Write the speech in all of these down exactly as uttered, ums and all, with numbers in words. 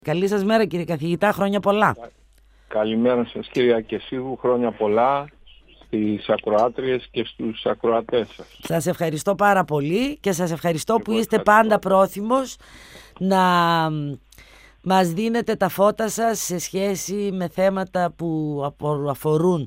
Καλή σας μέρα κύριε καθηγητά, χρόνια πολλά. Καλημέρα σας κύριε Ακεσίδου, χρόνια πολλά στις ακροάτριες και στους ακροατές σας. Σας ευχαριστώ πάρα πολύ και σας ευχαριστώ Εγώ που είστε ευχαριστώ. πάντα πρόθυμος να μας δίνετε τα φώτα σας σε σχέση με θέματα που αφορούν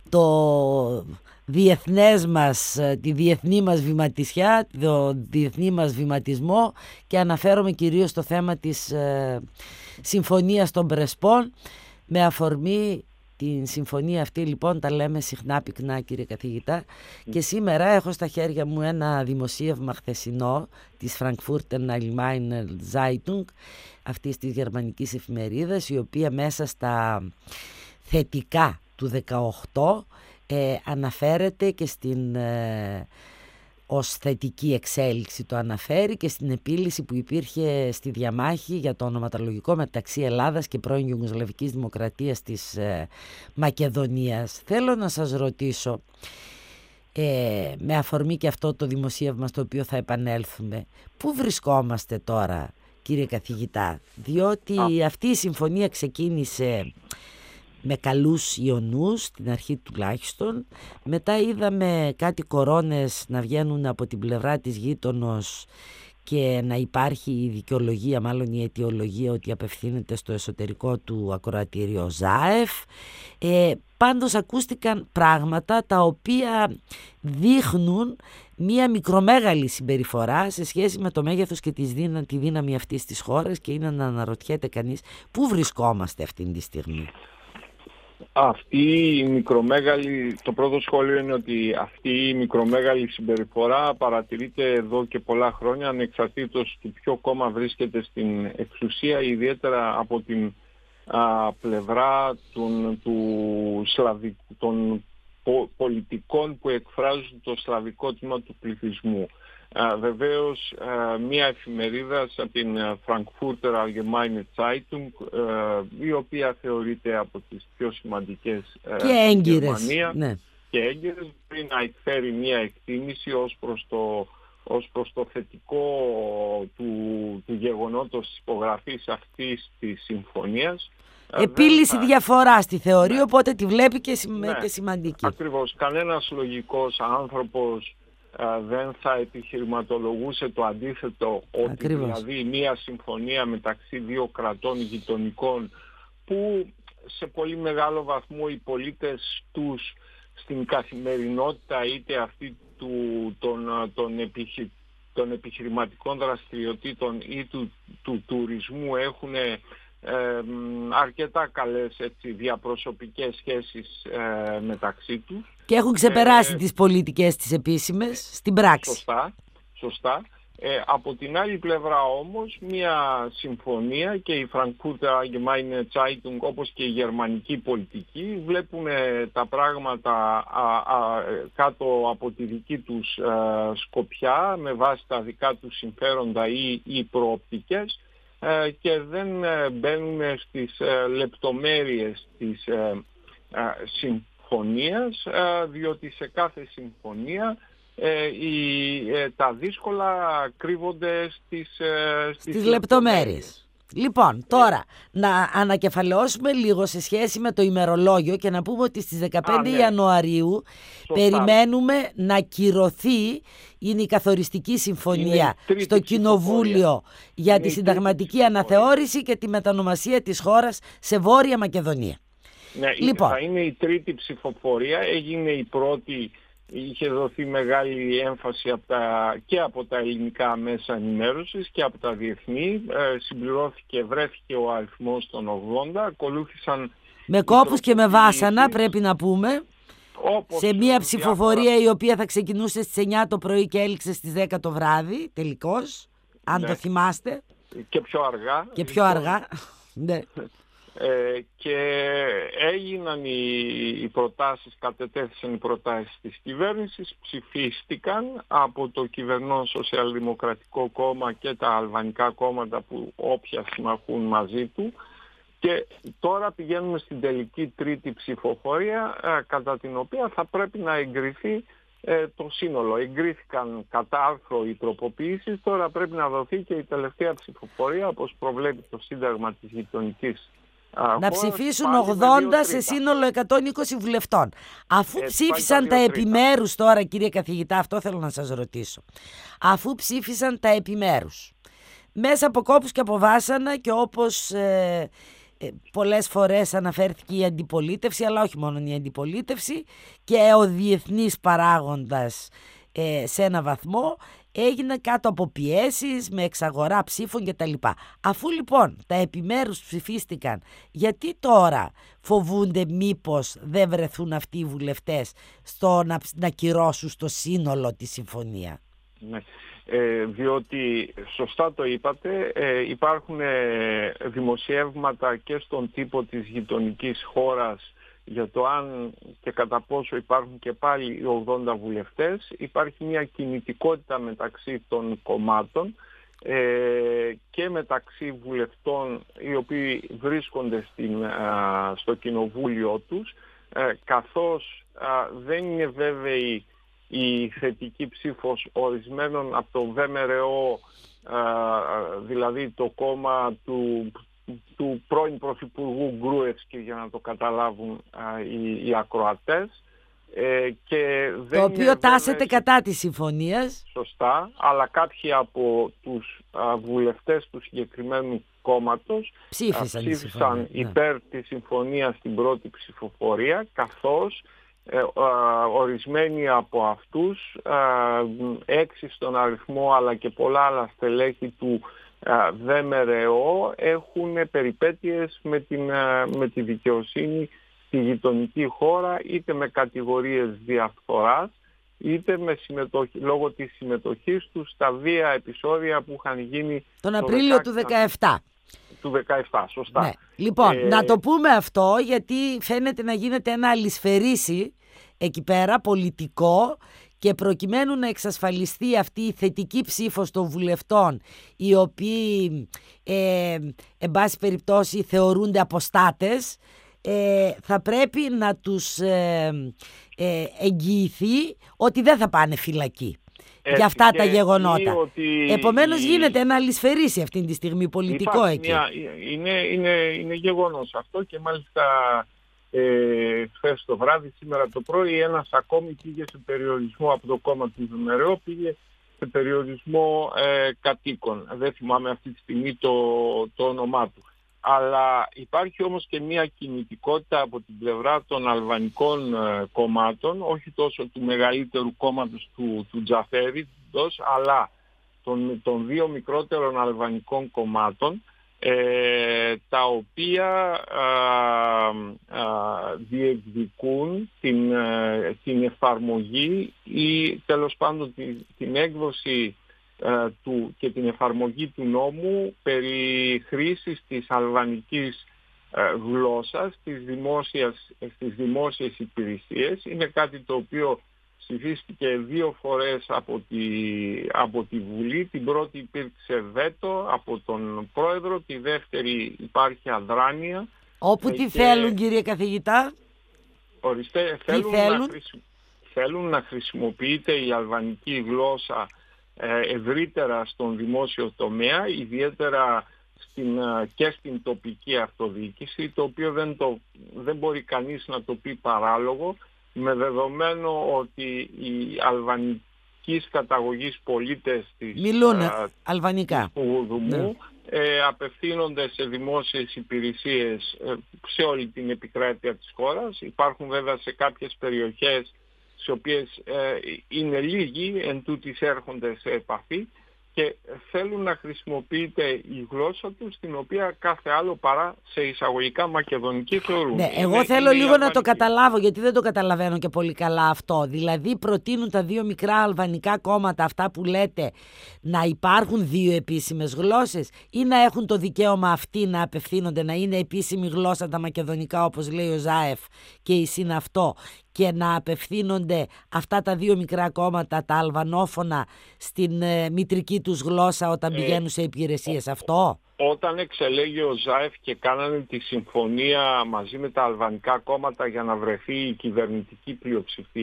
το διεθνές μας, τη διεθνή μας βηματισιά, το διεθνή μας βηματισμό, και αναφέρομαι κυρίως στο θέμα της ε, συμφωνίας των Πρεσπών. Με αφορμή την συμφωνία αυτή λοιπόν τα λέμε συχνά πυκνά κύριε καθηγητά, και σήμερα έχω στα χέρια μου ένα δημοσίευμα χθεσινό της Frankfurter Allgemeine Zeitung, αυτής της γερμανικής εφημερίδας, η οποία μέσα στα θετικά του δεκαοκτώ ε, αναφέρεται και στην ε, ως θετική εξέλιξη το αναφέρει και στην επίλυση που υπήρχε στη διαμάχη για το ονοματολογικό μεταξύ Ελλάδας και πρώην Ιουγκοσλαβικής Δημοκρατίας της ε, Μακεδονίας. Θέλω να σας ρωτήσω, ε, με αφορμή και αυτό το δημοσίευμα στο οποίο θα επανέλθουμε, πού βρισκόμαστε τώρα κύριε καθηγητά, διότι Α. αυτή η συμφωνία ξεκίνησε με καλούς ιονούς, στην αρχή τουλάχιστον. Μετά είδαμε κάτι κορώνες να βγαίνουν από την πλευρά της γείτονος και να υπάρχει η δικαιολογία, μάλλον η αιτιολογία, ότι απευθύνεται στο εσωτερικό του ακροατήριο ΖΑΕΦ. Ε, πάντως ακούστηκαν πράγματα τα οποία δείχνουν μία μικρομέγαλη συμπεριφορά σε σχέση με το μέγεθος και τη δύναμη αυτής της χώρας, και είναι να αναρωτιέται κανείς πού βρισκόμαστε αυτή τη στιγμή. Αυτή η μικρομέγαλη, το πρώτο σχόλιο είναι ότι αυτή η μικρομέγαλη συμπεριφορά παρατηρείται εδώ και πολλά χρόνια, ανεξαρτήτως του ποιο κόμμα βρίσκεται στην εξουσία, ιδιαίτερα από την α, πλευρά των, του σλαβικού, των πο, πολιτικών που εκφράζουν το σλαβικό τμήμα του πληθυσμού. Uh, βεβαίως uh, μια εφημερίδα από την uh, Frankfurter Allgemeine Zeitung, uh, η οποία θεωρείται από τις πιο σημαντικές uh, και έγκυρες, Γερμανία, ναι. και έγκυρες, μπορεί να εκφέρει μια εκτίμηση ως προς το, ως προς το θετικό του, του γεγονότος της υπογραφής αυτής της συμφωνίας. Επίλυση θα... διαφορά στη θεωρία, ναι. Οπότε τη βλέπει και, σημα... ναι. και σημαντική. Ακριβώς. Κανένας λογικός άνθρωπος δεν θα επιχειρηματολογούσε το αντίθετο, ότι Ακριβώς. δηλαδή μια συμφωνία μεταξύ δύο κρατών γειτονικών, που σε πολύ μεγάλο βαθμό οι πολίτες τους στην καθημερινότητα, είτε αυτή του, των, των, επιχει, των επιχειρηματικών δραστηριοτήτων ή του, του τουρισμού, έχουν Ε, αρκετά καλές έτσι, διαπροσωπικές σχέσεις ε, μεταξύ τους. Και έχουν ξεπεράσει ε, τις πολιτικές τις επίσημες στην πράξη. Σωστά, σωστά. Ε, από την άλλη πλευρά όμως μια συμφωνία, και η Frankfurter Allgemeine Zeitung όπως και η γερμανική πολιτική βλέπουν τα πράγματα α, α, κάτω από τη δική τους α, σκοπιά, με βάση τα δικά τους συμφέροντα ή οι προοπτικές, και δεν μπαίνουν στις λεπτομέρειες της συμφωνίας, διότι σε κάθε συμφωνία τα δύσκολα κρύβονται στις, στις, στις λεπτομέρειες. Λοιπόν, τώρα να ανακεφαλαιώσουμε λίγο σε σχέση με το ημερολόγιο και να πούμε ότι στις δεκαπέντε Α, ναι. Ιανουαρίου Σωστά. περιμένουμε να κυρωθεί, είναι η καθοριστική συμφωνία στο Κοινοβούλιο συμφωνία. για είναι τη συνταγματική αναθεώρηση και τη μετανομασία της χώρας σε Βόρεια Μακεδονία. Ναι, λοιπόν, θα είναι η τρίτη ψηφοφορία, έγινε η πρώτη. Είχε δοθεί μεγάλη έμφαση από τα, και από τα ελληνικά μέσα ενημέρωσης και από τα διεθνή. Ε, συμπληρώθηκε, βρέθηκε ο αριθμός των ογδόντα. Ακολούθησαν με κόπους και με βάσανα, πρέπει να πούμε, όπως σε μια ψηφοφορία διάφορα... η οποία θα ξεκινούσε στις εννιά το πρωί και έληξε στις δέκα το βράδυ τελικώς, αν ναι. το θυμάστε. Και πιο αργά. Και πιο αργά, ναι. Ε, και έγιναν οι, οι προτάσεις, κατετέθησαν οι προτάσεις της κυβέρνησης, ψηφίστηκαν από το κυβερνών Σοσιαλδημοκρατικό Κόμμα και τα αλβανικά κόμματα που όποια συμμαχούν μαζί του, και τώρα πηγαίνουμε στην τελική τρίτη ψηφοφορία, ε, κατά την οποία θα πρέπει να εγκριθεί ε, το σύνολο. Εγκρίθηκαν κατά άρθρο οι τροποποιήσεις, τώρα πρέπει να δοθεί και η τελευταία ψηφοφορία, όπως προβλέπει το Σύνταγμα της γειτονικής χώρας. Να ψηφίσουν ογδόντα σε σύνολο εκατόν είκοσι βουλευτών. Αφού Έτσι, ψήφισαν τα επιμέρους τώρα, κύριε καθηγητά, αυτό θέλω να σας ρωτήσω. Αφού ψήφισαν τα επιμέρους, μέσα από κόπους και από βάσανα και όπως ε, ε, πολλές φορές αναφέρθηκε η αντιπολίτευση, αλλά όχι μόνο η αντιπολίτευση και ο διεθνής παράγοντας ε, σε ένα βαθμό, έγινε κάτω από πιέσεις με εξαγορά ψήφων κτλ. Αφού λοιπόν τα επιμέρους ψηφίστηκαν, γιατί τώρα φοβούνται μήπως δεν βρεθούν αυτοί οι βουλευτές στο να, να κυρώσουν στο σύνολο τη συμφωνία? Ναι. Ε, διότι σωστά το είπατε, ε, υπάρχουν ε, δημοσιεύματα και στον τύπο της γειτονικής χώρας για το αν και κατά πόσο υπάρχουν και πάλι οι ογδόντα βουλευτές. Υπάρχει μια κινητικότητα μεταξύ των κομμάτων ε, και μεταξύ βουλευτών οι οποίοι βρίσκονται στην, α, στο κοινοβούλιο τους, ε, καθώς α, δεν είναι βέβαιη η θετική ψήφος ορισμένων από το ΒΜΡΟ, δηλαδή το κόμμα του, του πρώην Πρωθυπουργού Γκρούευσκι, για να το καταλάβουν οι, οι ακροατές. Ε, και δεν το οποίο τάσεται κατά της συμφωνίας. Σωστά, αλλά κάποιοι από τους α, βουλευτές του συγκεκριμένου κόμματος ψήφισαν, α, ψήφισαν υπέρ ναι. της συμφωνίας στην πρώτη ψηφοφορία, καθώς Ε, α, ορισμένοι από αυτούς, α, έξι στον αριθμό αλλά και πολλά άλλα στελέχη του α, ΒΜΡΟ, έχουν περιπέτειες με, την, α, με τη δικαιοσύνη στη γειτονική χώρα, είτε με κατηγορίες διαφθοράς, είτε με συμμετοχή, λόγω της συμμετοχής τους στα βία επεισόδια που είχαν γίνει τον Απρίλιο του δεκαεπτά. Του δεκαεπτά, σωστά. Ναι. Λοιπόν, ε... να το πούμε αυτό, γιατί φαίνεται να γίνεται ένα αλυσφαιρίσι εκεί πέρα, πολιτικό, και προκειμένου να εξασφαλιστεί αυτή η θετική ψήφος των βουλευτών, οι οποίοι, ε, εν πάση περιπτώσει, θεωρούνται αποστάτες, ε, θα πρέπει να τους ε, ε, εγγυηθεί ότι δεν θα πάνε φυλακή. Έτσι, για αυτά τα γεγονότα. Ότι... Επομένως γίνεται ένα αλυσφαιρίσι αυτή τη στιγμή πολιτικό εκεί. Μια, είναι, είναι, είναι γεγονός αυτό, και μάλιστα ε, χθες το βράδυ, σήμερα το πρωί, ένας ακόμη πήγε σε περιορισμό από το κόμμα του ΒΜΡΟ, πήγε σε περιορισμό ε, κατοίκων. Δεν θυμάμαι αυτή τη στιγμή το, το όνομά του. Αλλά υπάρχει όμως και μια κινητικότητα από την πλευρά των αλβανικών ε, κομμάτων, όχι τόσο του μεγαλύτερου κόμματος του, του Τζαφέριτος, αλλά των, των δύο μικρότερων αλβανικών κομμάτων, ε, τα οποία α, α, διεκδικούν την, ε, την εφαρμογή ή τέλος πάντων την, την έκδοση του και την εφαρμογή του νόμου περί χρήσης της αλβανικής γλώσσας στις δημόσιες, στις δημόσιες υπηρεσίες. Είναι κάτι το οποίο ψηφίστηκε δύο φορές από τη, από τη Βουλή. Την πρώτη υπήρξε βέτο από τον πρόεδρο, τη δεύτερη υπάρχει αδράνεια. Όπου τι και... θέλουν, κύριε καθηγητά? Ορίστε, θέλουν, θέλουν? Να χρησι... θέλουν να χρησιμοποιείται η αλβανική γλώσσα ευρύτερα στον δημόσιο τομέα, ιδιαίτερα στην, και στην τοπική αυτοδιοίκηση, το οποίο δεν, το, δεν μπορεί κανείς να το πει παράλογο, με δεδομένο ότι οι αλβανικής καταγωγής πολίτες της, μιλούν α, αλβανικά του Βουδουμού ναι. ε, απευθύνονται σε δημόσιες υπηρεσίες ε, σε όλη την επικράτεια της χώρας. Υπάρχουν βέβαια σε κάποιες περιοχές στις οποίες ε, είναι λίγοι, εν τούτοις έρχονται σε επαφή και θέλουν να χρησιμοποιείται η γλώσσα τους, την οποία κάθε άλλο παρά σε εισαγωγικά μακεδονική θεωρούν. Ναι, εγώ είναι, θέλω είναι λίγο να το καταλάβω, γιατί δεν το καταλαβαίνω και πολύ καλά αυτό. Δηλαδή προτείνουν τα δύο μικρά αλβανικά κόμματα, αυτά που λέτε, να υπάρχουν δύο επίσημες γλώσσες, ή να έχουν το δικαίωμα αυτοί να απευθύνονται, να είναι επίσημη γλώσσα τα μακεδονικά, όπως λέει ο Ζάεφ και η συναυτό, και να απευθύνονται αυτά τα δύο μικρά κόμματα, τα αλβανόφωνα, στην ε, μητρική τους γλώσσα όταν ε, πηγαίνουν σε υπηρεσίες. Αυτό. Όταν εξελέγει ο Ζάεφ και κάνανε τη συμφωνία μαζί με τα αλβανικά κόμματα για να βρεθεί η κυβερνητική πλειοψηφία,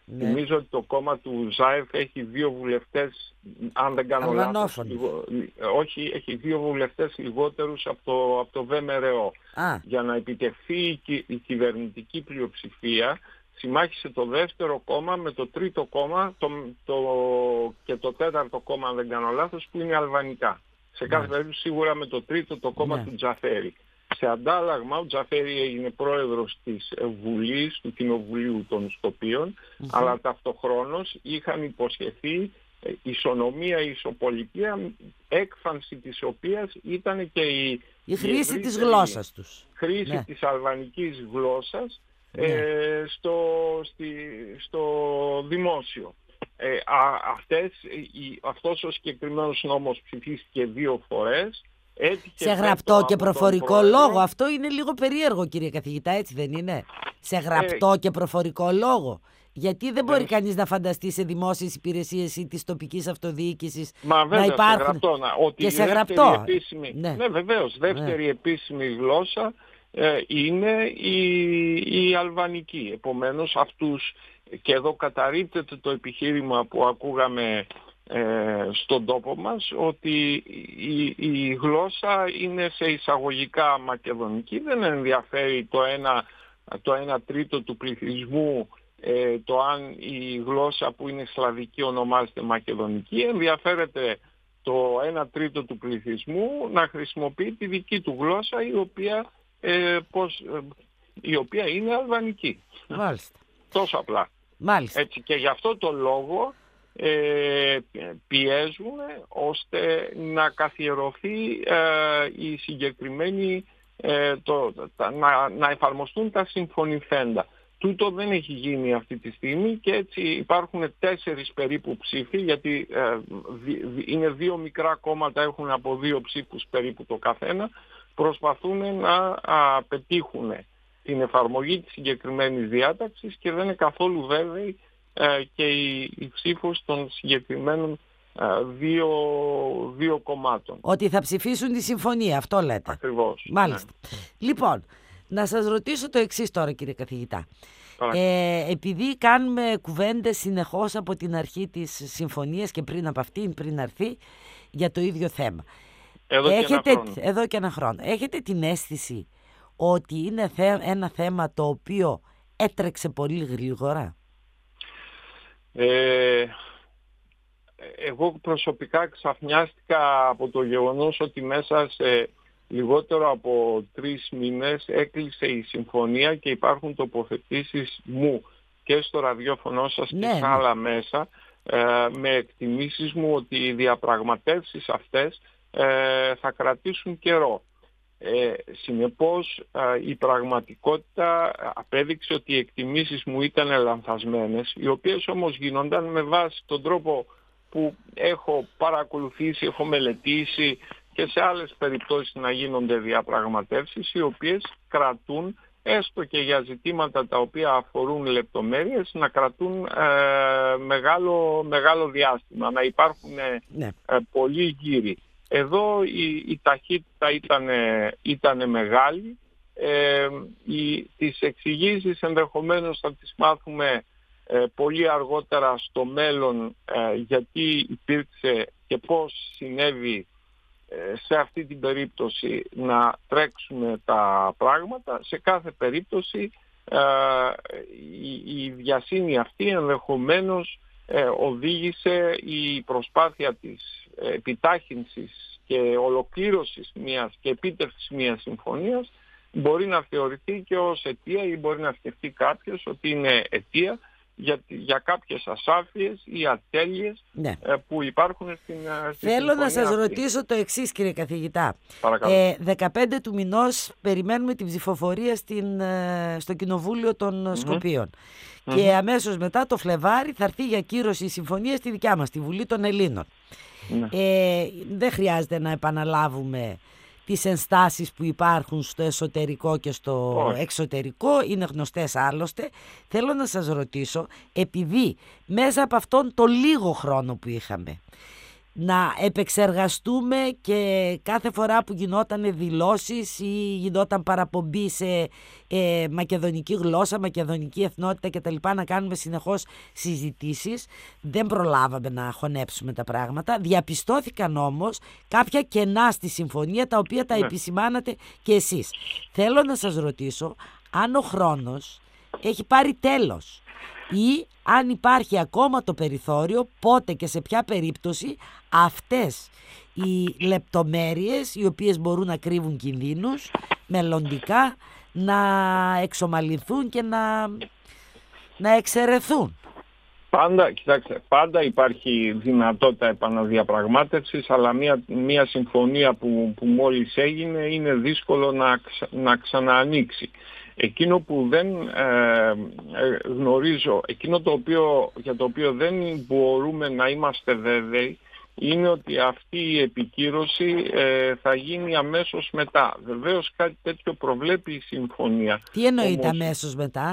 Ναι. Θυμίζω ότι το κόμμα του Ζάεφ έχει δύο βουλευτές, αν δεν κάνω λάθος, λιγο, όχι, έχει δύο βουλευτές λιγότερους από το, από το ΒΜΡΟ. Για να επιτευχθεί η, κυ, η κυβερνητική πλειοψηφία, συμμάχισε το δεύτερο κόμμα με το τρίτο κόμμα το, το, και το τέταρτο κόμμα, αν δεν κάνω λάθος, που είναι αλβανικά. Σε κάθε περίπτωση σίγουρα με το τρίτο το κόμμα ναι. του Τζαφέρη. Σε αντάλλαγμα, ο Τζαφέρη έγινε πρόεδρος της Βουλής, του Κοινοβουλίου των Σκοπίων, mm-hmm. αλλά ταυτοχρόνως είχαν υποσχεθεί ισονομία, ισοπολιτεία, έκφανση της οποίας ήταν και η, η χρήση η της γλώσσας τους. Χρήση ναι. της αλβανικής γλώσσας ναι. ε, στο, στη, στο δημόσιο. Ε, α, αυτές, η, αυτός ο συγκεκριμένος νόμος ψηφίστηκε δύο φορές. Σε γραπτό και προφορικό λόγο. Αυτό είναι λίγο περίεργο, κύριε καθηγητά, έτσι δεν είναι? Σε γραπτό ε, και προφορικό λόγο. Γιατί δεν μπορεί ε, κανείς να φανταστεί σε δημόσιες υπηρεσίες ή της τοπικής αυτοδιοίκησης μα βέβαια, να υπάρχουν σε γραπτό, να, ότι και σε γραπτό. Επίσημη, ναι. ναι, βεβαίως. Δεύτερη ναι. επίσημη γλώσσα ε, είναι η, η αλβανική. Επομένως αυτούς, και εδώ καταρρίπτεται το επιχείρημα που ακούγαμε Ε, στον τόπο μας, ότι η, η γλώσσα είναι σε εισαγωγικά μακεδονική, δεν ενδιαφέρει το ένα, το ένα τρίτο του πληθυσμού ε, το αν η γλώσσα που είναι σλαβική ονομάζεται μακεδονική, ενδιαφέρεται το ένα τρίτο του πληθυσμού να χρησιμοποιεί τη δική του γλώσσα, η οποία, ε, πως, ε, η οποία είναι αλβανική. Μάλιστα. Τόσο απλά. Μάλιστα. Έτσι, και γι' αυτό το λόγο Ε, πιέζουν ώστε να καθιερωθεί ε, η συγκεκριμένη ε, το, τα, να, να εφαρμοστούν τα συμφωνηθέντα. Τούτο δεν έχει γίνει αυτή τη στιγμή και έτσι υπάρχουν τέσσερις περίπου ψήφοι, γιατί ε, δι, είναι δύο μικρά κόμματα, έχουν από δύο ψήφους περίπου το καθένα, προσπαθούν να α, πετύχουν την εφαρμογή της συγκεκριμένης διάταξης και δεν είναι καθόλου βέβαιοι και η, η ψήφος των συγκεκριμένων δύο, δύο κομμάτων. Ότι θα ψηφίσουν τη συμφωνία, αυτό λέτε. Ακριβώς. Μάλιστα. Ναι. Λοιπόν, να σας ρωτήσω το εξής τώρα, κύριε καθηγητά. Ε, επειδή κάνουμε κουβέντες συνεχώς από την αρχή της συμφωνίας και πριν από αυτήν, πριν αρθεί, για το ίδιο θέμα. Εδώ, Έχετε, και ένα χρόνο. εδώ και ένα χρόνο. Έχετε την αίσθηση ότι είναι ένα θέμα το οποίο έτρεξε πολύ γρήγορα? Ε, εγώ προσωπικά ξαφνιάστηκα από το γεγονός ότι μέσα σε λιγότερο από τρεις μήνες έκλεισε η συμφωνία και υπάρχουν τοποθετήσεις μου και στο ραδιόφωνο σας ναι, και σε άλλα μέσα ε, με εκτιμήσεις μου ότι οι διαπραγματεύσεις αυτές ε, θα κρατήσουν καιρό. Ε, συνεπώς ε, η πραγματικότητα απέδειξε ότι οι εκτιμήσεις μου ήταν λανθασμένες, οι οποίες όμως γίνονταν με βάση τον τρόπο που έχω παρακολουθήσει, έχω μελετήσει και σε άλλες περιπτώσεις να γίνονται διαπραγματεύσεις, οι οποίες κρατούν, έστω και για ζητήματα τα οποία αφορούν λεπτομέρειες, να κρατούν ε, μεγάλο, μεγάλο διάστημα, να υπάρχουν ε, ναι. ε, πολλοί γύροι. Εδώ η, η ταχύτητα ήταν, ήταν μεγάλη, ε, οι, τις εξηγήσεις ενδεχομένως θα τις μάθουμε ε, πολύ αργότερα στο μέλλον ε, γιατί υπήρξε και πώς συνέβη ε, σε αυτή την περίπτωση να τρέξουμε τα πράγματα. Σε κάθε περίπτωση ε, η, η βιασύνη αυτή ενδεχομένως ε, οδήγησε η προσπάθεια της επιτάχυνσης και ολοκλήρωσης μιας και επίτευξης μιας συμφωνίας μπορεί να θεωρηθεί και ως αιτία ή μπορεί να σκεφτεί κάποιος ότι είναι αιτία για, για κάποιες ασάφειες ή ατέλειες ναι. που υπάρχουν στην, στην Θέλω να σας αυτή. ρωτήσω το εξής, κύριε καθηγητά. Ε, δεκαπέντε του μηνός περιμένουμε την ψηφοφορία στην, στο Κοινοβούλιο των mm-hmm. Σκοπίων. Mm-hmm. Και αμέσως μετά το Φλεβάρι θα έρθει για κύρωση η συμφωνία στη δικιά μας, στη Βουλή των Ελλήνων. Ναι. Ε, δεν χρειάζεται να επαναλάβουμε τις ενστάσεις που υπάρχουν στο εσωτερικό και στο oh. εξωτερικό, είναι γνωστές άλλωστε. Θέλω να σας ρωτήσω, επειδή μέσα από αυτόν το λίγο χρόνο που είχαμε να επεξεργαστούμε και κάθε φορά που γινόταν δηλώσεις ή γινόταν παραπομπή σε ε, μακεδονική γλώσσα, μακεδονική εθνότητα κτλ. Να κάνουμε συνεχώς συζητήσεις. Δεν προλάβαμε να χωνέψουμε τα πράγματα. Διαπιστώθηκαν όμως κάποια κενά στη συμφωνία, τα οποία τα ναι. επισημάνατε και εσείς. Θέλω να σας ρωτήσω αν ο χρόνος έχει πάρει τέλος ή αν υπάρχει ακόμα το περιθώριο, πότε και σε ποια περίπτωση αυτές οι λεπτομέρειες, οι οποίες μπορούν να κρύβουν κινδύνους μελλοντικά, να εξομαλυνθούν και να, να εξαιρεθούν. Πάντα, κοιτάξτε, πάντα υπάρχει δυνατότητα επαναδιαπραγμάτευσης, αλλά μια, μια συμφωνία που, που μόλις έγινε είναι δύσκολο να, να ξαναανοίξει. Εκείνο που δεν ε, ε, γνωρίζω, εκείνο το οποίο, για το οποίο δεν μπορούμε να είμαστε βέβαιοι, είναι ότι αυτή η επικύρωση ε, θα γίνει αμέσως μετά. Βεβαίως κάτι τέτοιο προβλέπει η συμφωνία. Τι εννοείται όμως, αμέσως μετά?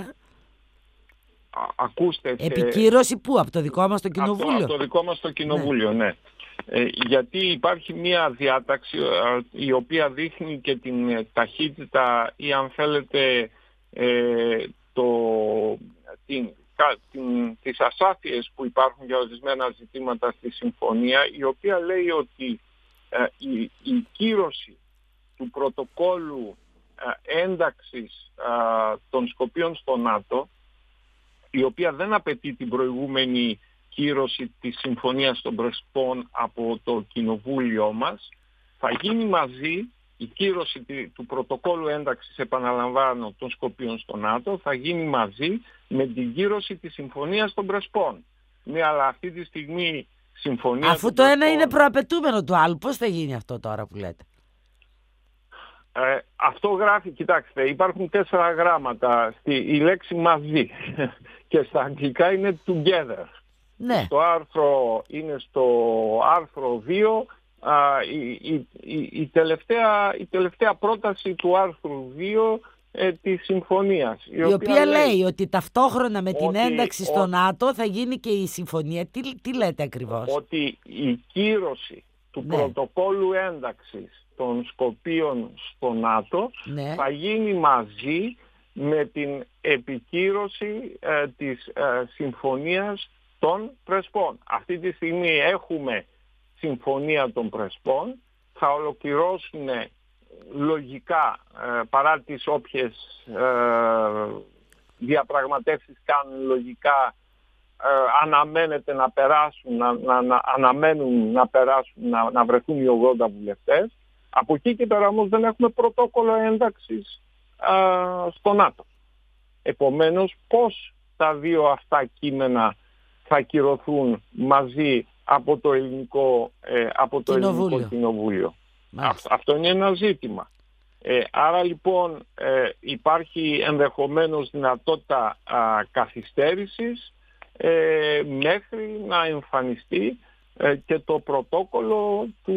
Α, ακούστε. Επικύρωση πού, από το δικό μας το κοινοβούλιο? Από, από το δικό μας το κοινοβούλιο, ναι. ναι. Ε, γιατί υπάρχει μια διάταξη η οποία δείχνει και την ταχύτητα ή αν θέλετε ε, το, την, την, τις ασάφειες που υπάρχουν για ορισμένα ζητήματα στη συμφωνία, η οποία λέει ότι ε, η, η κύρωση του πρωτοκόλου ε, ένταξης ε, των Σκοπίων στο ΝΑΤΟ, η οποία δεν απαιτεί την προηγούμενη κύρωση της Συμφωνίας των Πρεσπών από το κοινοβούλιο μας, θα γίνει μαζί, η κύρωση του πρωτοκόλου ένταξης, επαναλαμβάνω, των Σκοπίων στο ΝΑΤΟ, θα γίνει μαζί με την κύρωση της Συμφωνίας των Πρεσπών. Ναι, αλλά αυτή τη στιγμή συμφωνία... Αφού το Πρεσπών... ένα είναι προαπαιτούμενο του άλλου, πώς θα γίνει αυτό τώρα που λέτε? Ε, αυτό γράφει, κοιτάξτε, υπάρχουν τέσσερα γράμματα, στη, η λέξη μαζί και στα αγγλικά είναι together. Ναι. Το άρθρο είναι στο άρθρο δύο, α, η, η, η, η, τελευταία, η τελευταία πρόταση του άρθρου δύο ε, της συμφωνίας. Η, η οποία, οποία λέει, λέει ότι ταυτόχρονα με ότι, την ένταξη στο ο, ΝΑΤΟ θα γίνει και η συμφωνία. Τι, τι λέτε ακριβώς? Ότι η κύρωση του ναι. πρωτοκόλου ένταξης των Σκοπίων στο ΝΑΤΟ ναι. θα γίνει μαζί με την επικύρωση ε, της ε, συμφωνίας των Πρεσπών. Αυτή τη στιγμή έχουμε συμφωνία των Πρεσπών, θα ολοκληρώσουν λογικά ε, παρά τις όποιες ε, διαπραγματεύσεις κάνουν λογικά, ε, αναμένεται να περάσουν, να, να, να αναμένουν να περάσουν, να, να βρεθούν οι ογδόντα βουλευτές. Από εκεί και πέρα όμως δεν έχουμε πρωτόκολλο ένταξης ε, στο ΝΑΤΟ. Επομένως, πώς τα δύο αυτά κείμενα θα κυρωθούν μαζί από το ελληνικό, ε, από το ελληνικό κοινοβούλιο. Αυτό, αυτό είναι ένα ζήτημα. Ε, άρα λοιπόν ε, υπάρχει ενδεχομένως δυνατότητα α, καθυστέρησης ε, μέχρι να εμφανιστεί ε, και το πρωτόκολλο του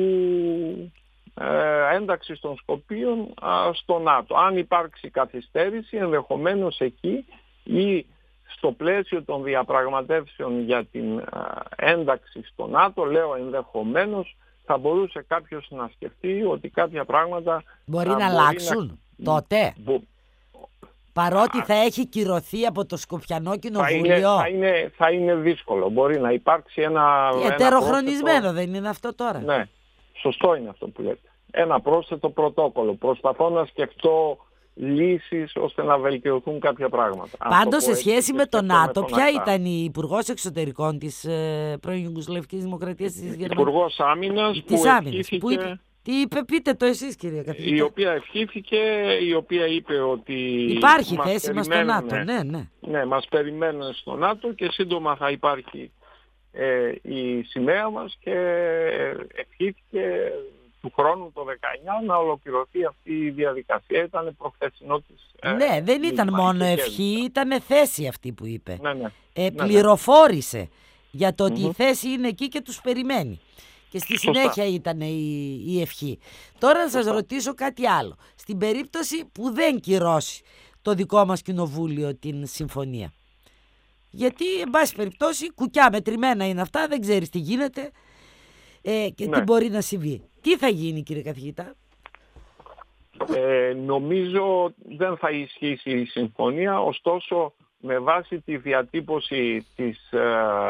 ε, ένταξης των Σκοπίων α, στο ΝΑΤΟ. Αν υπάρξει καθυστέρηση, ενδεχομένως εκεί ή στο πλαίσιο των διαπραγματεύσεων για την α, ένταξη στο ΝΑΤΟ, λέω ενδεχομένως, θα μπορούσε κάποιος να σκεφτεί ότι κάποια πράγματα μπορεί α, να μπορεί αλλάξουν να... τότε. Μπο... Παρότι α, θα έχει κυρωθεί από το Σκοπιανό Κοινοβούλιο. Θα είναι, θα, είναι, θα είναι δύσκολο. Μπορεί να υπάρξει ένα... Ετεροχρονισμένο πρόσθετο... δεν είναι αυτό τώρα? Ναι, σωστό είναι αυτό που λέτε. Ένα πρόσθετο πρωτόκολλο. Προσπαθώ να σκεφτώ λύσεις ώστε να βελτιωθούν κάποια πράγματα. Πάντως σε σχέση με το ΝΑΤΟ, ποια ήταν η Υπουργός Εξωτερικών της ε, πρώην Ιουγκοσλαβικής Δημοκρατίας της Γερμανίας? Υπουργός Άμυνας που ευχήθηκε... Που είπε, τι είπε, πείτε το εσείς κύριε καθηγητά. Η οποία ευχήθηκε, η οποία είπε ότι... Υπάρχει θέση μας στο ΝΑΤΟ, ναι, ναι. Ναι, μας περιμένουν στο ΝΑΤΟ και σύντομα θα υπάρχει ε, η σημαία μας και ευχήθηκε του χρόνου το δεκαεννιά να ολοκληρωθεί αυτή η διαδικασία. Ήταν προχθεσινό της... Ναι, ε, δεν ήταν μόνο ευχή, ήταν θέση αυτή που είπε. Ναι, ναι. Ε, πληροφόρησε ναι, ναι. για το ότι mm-hmm. η θέση είναι εκεί και τους περιμένει. Και στη Σωστά. συνέχεια ήταν η, η ευχή. Τώρα να σας ρωτήσω κάτι άλλο. Στην περίπτωση που δεν κυρώσει το δικό μας κοινοβούλιο την συμφωνία. Γιατί, εν πάση περιπτώσει, κουκιά μετρημένα είναι αυτά, δεν ξέρεις τι γίνεται. ε, και Ναι. τι μπορεί να συμβεί. Τι θα γίνει, κύριε καθηγητά? Ε, νομίζω δεν θα ισχύσει η συμφωνία, ωστόσο με βάση τη διατύπωση της, ε,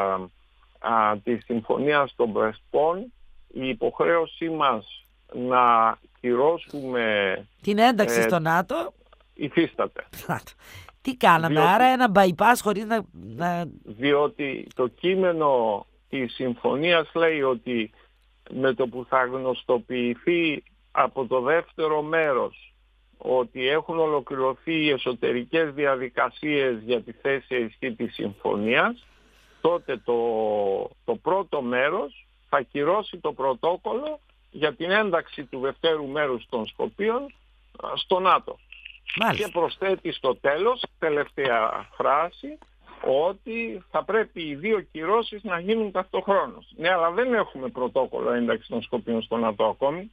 α, της συμφωνίας των Πρεσπών, η υποχρέωσή μας να κυρώσουμε Την ένταξη ε, στο ΝΑΤΟ. υφίσταται. Τι κάναμε, διότι, άρα ένα bypass χωρίς να, να... διότι το κείμενο της συμφωνίας λέει ότι με το που θα γνωστοποιηθεί από το δεύτερο μέρος ότι έχουν ολοκληρωθεί οι εσωτερικές διαδικασίες για τη θέση σε ισχύ της συμφωνίας, τότε το, το πρώτο μέρος θα κυρώσει το πρωτόκολλο για την ένταξη του δευτέρου μέρους των Σκοπίων στο ΝΑΤΟ. Μάλιστα. Και προσθέτει στο τέλος, τελευταία φράση, ότι θα πρέπει οι δύο κυρώσεις να γίνουν ταυτοχρόνως. Ναι, αλλά δεν έχουμε πρωτόκολλο ένταξη των Σκοπίων στο ΝΑΤΟ ακόμη.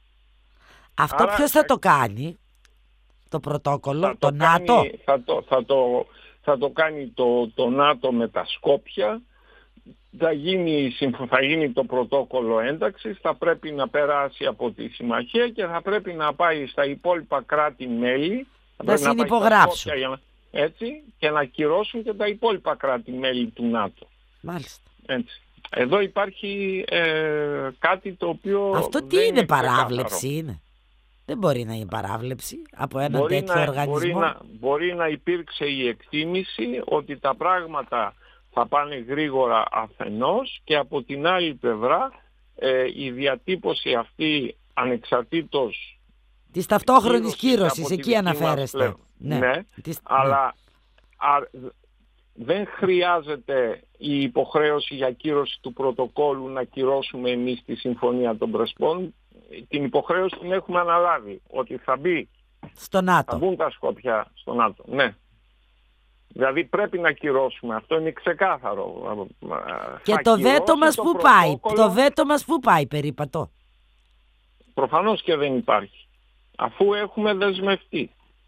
Αυτό Άρα, ποιος θα το κάνει, το πρωτόκολλο, θα το, το ΝΑΤΟ? Κάνει, θα, το, θα, το, θα το κάνει το, το ΝΑΤΟ με τα Σκόπια, θα γίνει, θα γίνει το πρωτόκολλο ένταξης, θα πρέπει να περάσει από τη συμμαχία και θα πρέπει να πάει στα υπόλοιπα κράτη-μέλη, να συνυπογράψουν. Έτσι, και να κυρώσουν και τα υπόλοιπα κράτη-μέλη του ΝΑΤΟ. Μάλιστα. Έτσι. Εδώ υπάρχει ε, κάτι το οποίο... Αυτό τι δεν είναι, είναι παράβλεψη ξεκάθαρο. είναι? Δεν μπορεί να είναι παράβλεψη από έναν Μπορεί τέτοιο να, οργανισμό. μπορεί, να, μπορεί να υπήρξε η εκτίμηση ότι τα πράγματα θα πάνε γρήγορα αφενός και από την άλλη πλευρά ε, η διατύπωση αυτή ανεξαρτήτως της ταυτόχρονης κύρωσης κύρωσης, από τη εκεί δική μας αναφέρεστε. πλευρά. Ναι. Ναι, Της- αλλά α, δεν χρειάζεται η υποχρέωση για κύρωση του πρωτοκόλλου να κυρώσουμε εμείς τη Συμφωνία των Πρεσπών. Την υποχρέωση την έχουμε αναλάβει, ότι θα μπει, Στο θα ΝΑΤΟ. μπουν τα Σκόπια στο ΝΑΤΟ. Ναι. Δηλαδή πρέπει να κυρώσουμε. Αυτό είναι ξεκάθαρο. Και Θα το βέτο κυρώσει μας το πού πάει? πρωτόκολλο. Το βέτο μας πού πάει, περίπατο? Προφανώς και δεν υπάρχει. Αφού έχουμε δεσμευτεί.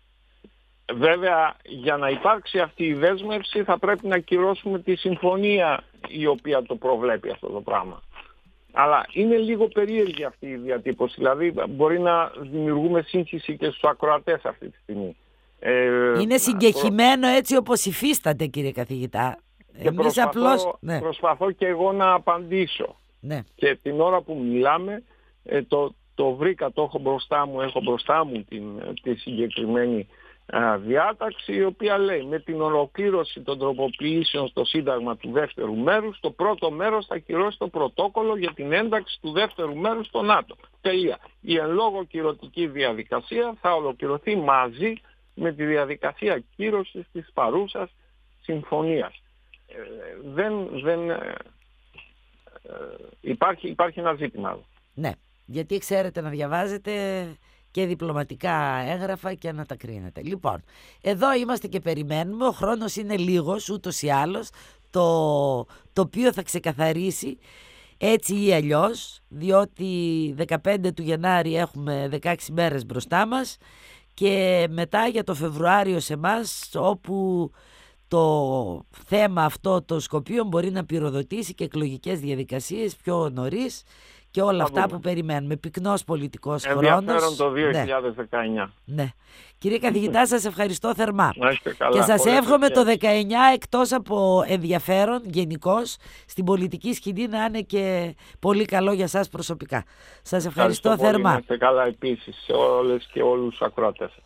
Βέβαια, για να υπάρξει αυτή η δέσμευση θα πρέπει να κυρώσουμε τη συμφωνία η οποία το προβλέπει αυτό το πράγμα. Αλλά είναι λίγο περίεργη αυτή η διατύπωση. Δηλαδή μπορεί να δημιουργούμε σύγχυση και στους ακροατές αυτή τη στιγμή. Ε, Είναι συγκεκριμένο έτσι όπως υφίσταται, κύριε καθηγητά. Και Εμείς προσπαθώ, απλώς... Ναι. προσπαθώ και εγώ να απαντήσω. Ναι. Και την ώρα που μιλάμε ε, το, το βρήκα, το έχω μπροστά μου, έχω μπροστά μου την, τη συγκεκριμένη α, διάταξη, η οποία λέει με την ολοκλήρωση των τροποποιήσεων στο Σύνταγμα του δεύτερου μέρους, το πρώτο μέρος θα κυρώσει το πρωτόκολλο για την ένταξη του δεύτερου μέρους στο ΝΑΤΟ. Τελεία. Η εν λόγω κυρωτική διαδικασία θα ολοκληρωθεί μαζί με τη διαδικασία κύρωσης της παρούσας συμφωνίας. Ε, δεν... δεν ε, ε, υπάρχει, υπάρχει ένα ζήτημα. Ναι, γιατί ξέρετε να διαβάζετε και διπλωματικά έγγραφα και να τα κρίνετε. Λοιπόν, εδώ είμαστε και περιμένουμε. Ο χρόνος είναι λίγος ούτως ή άλλως, το, το οποίο θα ξεκαθαρίσει έτσι ή αλλιώς, διότι δεκαπέντε του Γενάρη έχουμε δεκαέξι μέρες μπροστά μας και μετά για το Φεβρουάριο σε εμάς, όπου το θέμα αυτό των Σκοπίων μπορεί να πυροδοτήσει και εκλογικές διαδικασίες πιο νωρίς και όλα Θα αυτά δούμε. που περιμένουμε. Πυκνός πολιτικός χρόνος. Ενδιαφέρον το δύο χιλιάδες δεκαεννιά. Ναι, ναι. Κύριε καθηγητά, σας ευχαριστώ θερμά. Να είστε καλά. Και σας Πολλές εύχομαι το ευχές. δεκαεννιά, εκτός από ενδιαφέρον γενικώς, στην πολιτική σκηνή να είναι και πολύ καλό για σας προσωπικά. Σας ευχαριστώ, Ευχαριστώ πολύ. θερμά. Να είστε καλά επίσης σε όλες και όλους τους ακροατές.